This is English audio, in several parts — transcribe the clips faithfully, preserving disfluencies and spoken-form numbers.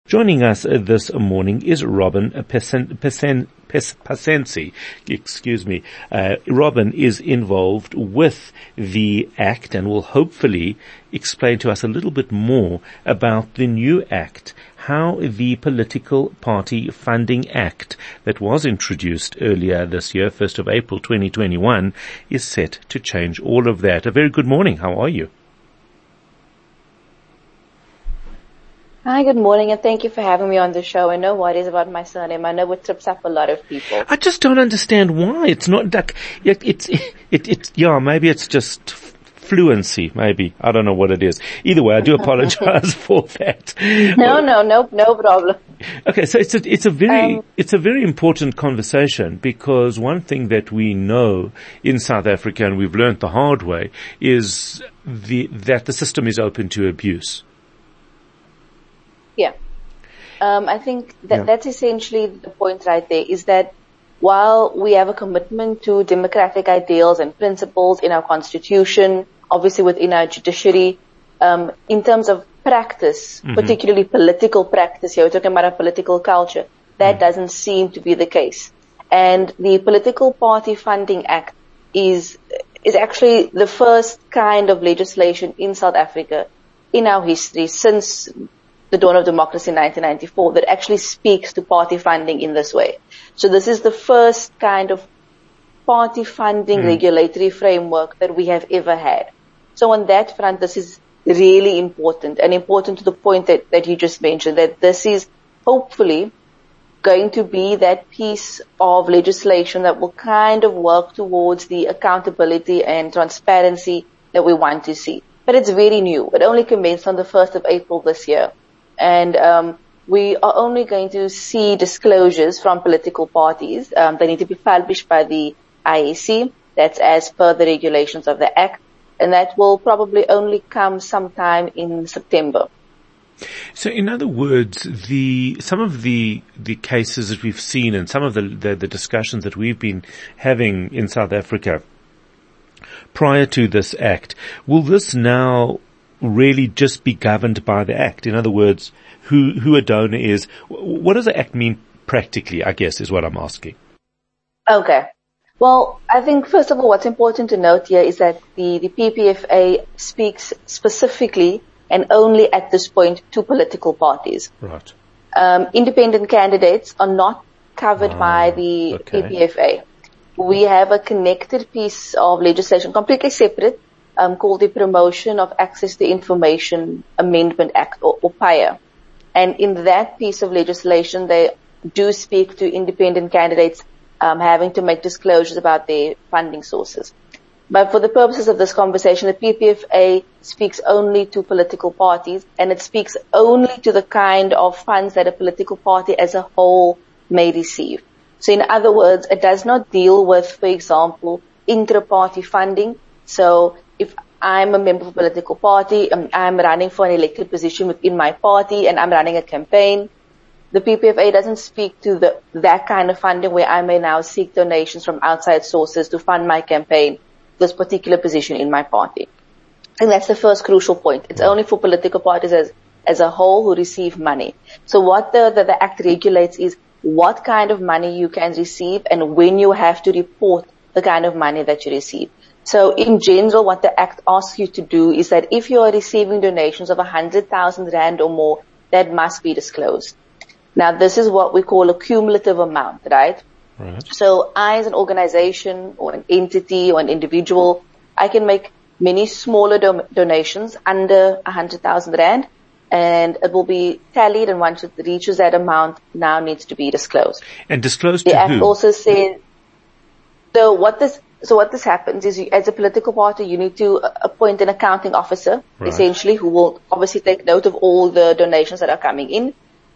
Joining us uh, this morning is Robin Pesen, Pesen, Pes, Pasensi. Excuse me. Uh, Robin is involved with the Act and will hopefully explain to us a little bit more about the new Act, how the Political Party Funding Act that was introduced earlier this year, first of April twenty twenty-one, is set to change all of that. A very good morning. How are you? Hi, good morning, and thank you for having me on the show. And no worries about my surname. I know it trips up a lot of people. I just don't understand why. It's not like, it, it's, it, it, it's, yeah, maybe it's just fluency, maybe. I don't know what it is. Either way, I do apologize for that. No, no, no, no problem. Okay, so it's a, it's a very, Um, it's a very important conversation, because one thing that we know in South Africa, and we've learned the hard way, is the, that the system is open to abuse. Yeah. Um, I think that Yeah. that's essentially the point right there, is that while we have a commitment to democratic ideals and principles in our constitution, obviously within our judiciary, um, in terms of practice, mm-hmm. particularly political practice here, we're talking about a political culture, that mm. doesn't seem to be the case. And the Political Party Funding Act is, is actually the first kind of legislation in South Africa in our history since the dawn of democracy in nineteen ninety-four that actually speaks to party funding in this way. So this is the first kind of party funding mm. regulatory framework that we have ever had. So on that front, this is really important, and important to the point that, that you just mentioned, that this is hopefully going to be that piece of legislation that will kind of work towards the accountability and transparency that we want to see. But it's very new. It only commenced on the first of April this year. And um, we are only going to see disclosures from political parties. Um, they need to be published by the I E C. That's as per the regulations of the Act. And that will probably only come sometime in September. So in other words, the, some of the, the cases that we've seen and some of the, the, the discussions that we've been having in South Africa prior to this Act, will this now really just be governed by the Act? In other words, who, who a donor is? What does the Act mean practically, I guess, is what I'm asking. Okay. Well, I think first of all, what's important to note here is that the, the P P F A speaks specifically and only at this point to political parties. Right. Um, independent candidates are not covered ah, by the okay. P P F A. We have a connected piece of legislation, completely separate, Um, called the Promotion of Access to Information Amendment Act, or, or P I A. And in that piece of legislation, they do speak to independent candidates um, having to make disclosures about their funding sources. But for the purposes of this conversation, the P P F A speaks only to political parties, and it speaks only to the kind of funds that a political party as a whole may receive. So in other words, it does not deal with, for example, intra-party funding. So if I'm a member of a political party, um, I'm running for an elected position within my party, and I'm running a campaign, the P P F A doesn't speak to the, that kind of funding where I may now seek donations from outside sources to fund my campaign, this particular position in my party. And that's the first crucial point. It's only for political parties as, as a whole who receive money. So what the, the, the Act regulates is what kind of money you can receive and when you have to report the kind of money that you receive. So in general, what the Act asks you to do is that if you are receiving donations of one hundred thousand rand or more, that must be disclosed. Now, this is what we call a cumulative amount, right? Right. So I, as an organization or an entity or an individual, I can make many smaller do- donations under one hundred thousand rand, and it will be tallied, and once it reaches that amount, now needs to be disclosed. And disclosed the to Act who? also says, so what this So what this happens is, you, as a political party, you need to appoint an accounting officer, right, essentially, who will obviously take note of all the donations that are coming in.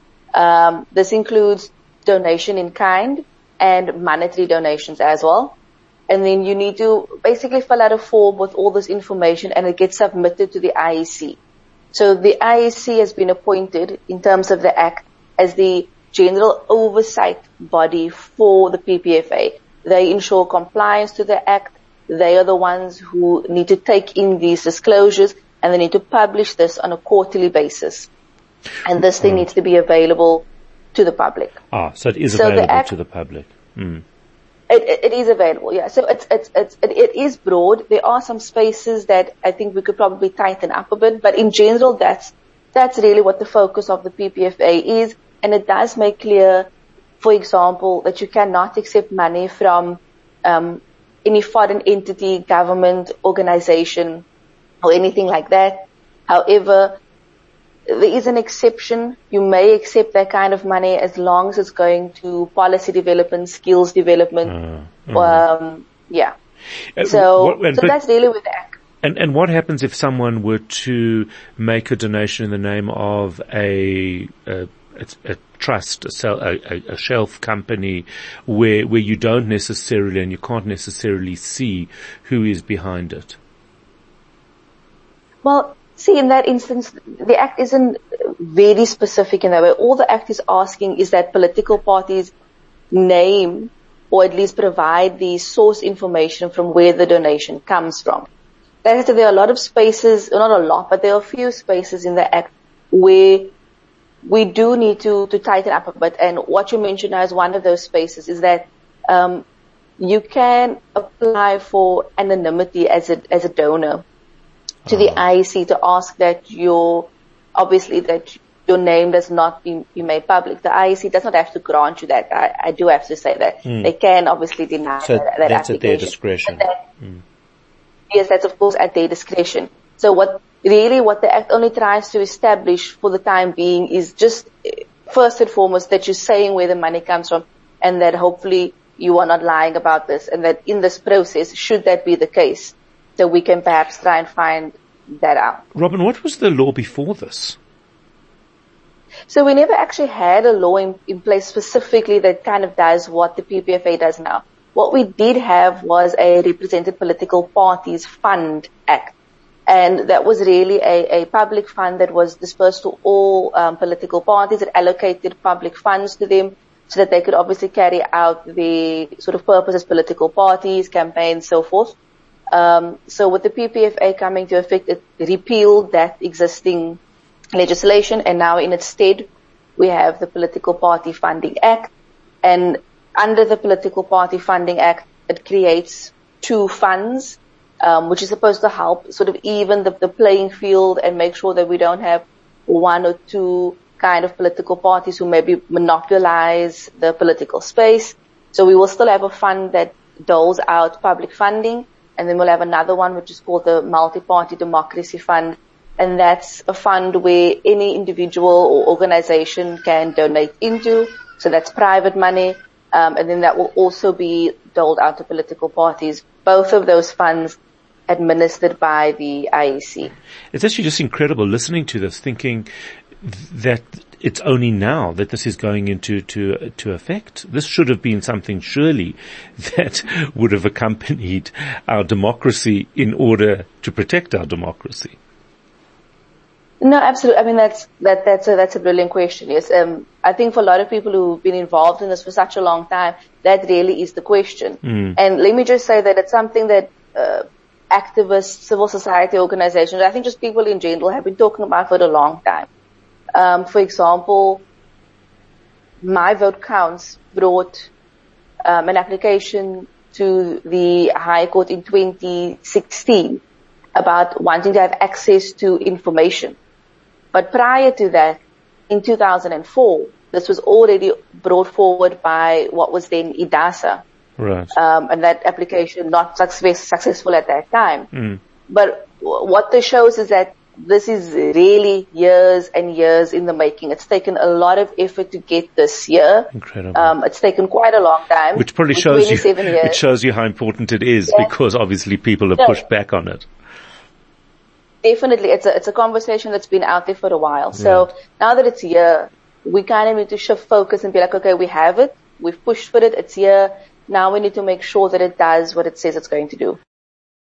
Um, this includes donation in kind and monetary donations as well. And then you need to basically fill out a form with all this information, and it gets submitted to the I E C. So the I E C has been appointed, in terms of the Act, as the general oversight body for the P P F A. They ensure compliance to the Act. They are the ones who need to take in these disclosures, and they need to publish this on a quarterly basis. And this thing right. needs to be available to the public. Ah, so it is so available act, to the public. Mm. It, it, it is available, yeah. So it's, it's, it's, it, it is broad. There are some spaces that I think we could probably tighten up a bit, but in general, that's, that's really what the focus of the P P F A is. And it does make clear, for example, that you cannot accept money from, um, any foreign entity, government, organization, or anything like that. However, there is an exception. You may accept that kind of money as long as it's going to policy development, skills development. Uh, uh, um, yeah. Uh, so, what, and, so that's really with the act. And, and what happens if someone were to make a donation in the name of a, a, a trust, a, sell, a, a shelf company where, where you don't necessarily and you can't necessarily see who is behind it? Well, see, in that instance, the Act isn't very specific in that way. All the Act is asking is that political parties name or at least provide the source information from where the donation comes from. That is, there are a lot of spaces, not a lot, but there are a few spaces in the Act where we do need to, to tighten up a bit. And what you mentioned now is one of those spaces is that, um, you can apply for anonymity as a, as a donor to the I E C to ask that your, obviously that your name does not be, be made public. The I E C does not have to grant you that. I, I do have to say that. Mm. They can obviously deny so that, that that's application. At their discretion. That, mm. Yes, that's of course at their discretion. So what, really what the Act only tries to establish for the time being is just, first and foremost, that you're saying where the money comes from and that hopefully you are not lying about this and that in this process, should that be the case, so we can perhaps try and find that out. Robin, what was the law before this? So we never actually had a law in, in place specifically that kind of does what the P P F A does now. What we did have was a Represented Political Parties Fund Act. And that was really a, a public fund that was dispersed to all um, political parties. It allocated public funds to them so that they could obviously carry out the sort of purpose as political parties, campaigns, so forth. Um, so with the P P F A coming to effect, it repealed that existing legislation, and now in its stead, we have the Political Party Funding Act. And under the Political Party Funding Act, it creates two funds, um, which is supposed to help sort of even the, the playing field and make sure that we don't have one or two kind of political parties who maybe monopolize the political space. So we will still have a fund that doles out public funding. And then we'll have another one which is called the Multi-Party Democracy Fund. And that's a fund where any individual or organization can donate into. So that's private money. Um, and then that will also be doled out to political parties. Both of those funds administered by the I E C. It's actually just incredible listening to this, thinking that it's only now that this is going into to to effect. This should have been something surely that would have accompanied our democracy in order to protect our democracy. No, absolutely. I mean, that's that that's a that's a brilliant question. Yes, um, I think for a lot of people who've been involved in this for such a long time, that really is the question. Mm. And let me just say that it's something that uh, activists, civil society organizations, I think just people in general have been talking about for a long time. Um, for example, My Vote Counts brought um, an application to the High Court in twenty sixteen about wanting to have access to information. But prior to that, in two thousand four, this was already brought forward by what was then IDASA. Right. Um, and that application not success, successful at that time. Mm. But w- what this shows is that this is really years and years in the making. It's taken a lot of effort to get this here. Incredible. Um, it's taken quite a long time. Which probably shows you, years. it shows you how important it is, yeah. Because obviously people have no. pushed back on it. Definitely. It's a, it's a conversation that's been out there for a while. So right. Now that it's here, we kind of need to shift focus and be like, okay, we have it. We've pushed for it. It's here. Now we need to make sure that it does what it says it's going to do.